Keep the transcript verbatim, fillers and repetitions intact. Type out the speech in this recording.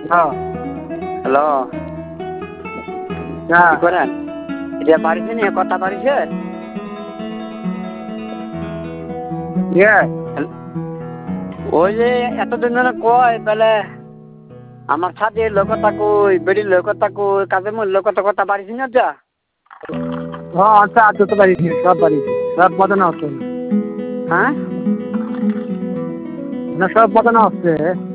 হ্যাঁ হ্যালো হ্যাঁ কি করেন এটা বাড়িছে নি কথা বাড়িছে ইয়ে ওই যে এতদিন ধরে কয় তাহলে আমার সাথে লোকতা কই বেড়ির লোকতা কই কাজে মোর লোকতা কথা বাড়িছি না যা হ্যাঁ আচ্ছা আচ্ছা তো পারিছি সব পারিছি সব মজা না হচ্ছে হ্যাঁ না সব মজা না হচ্ছে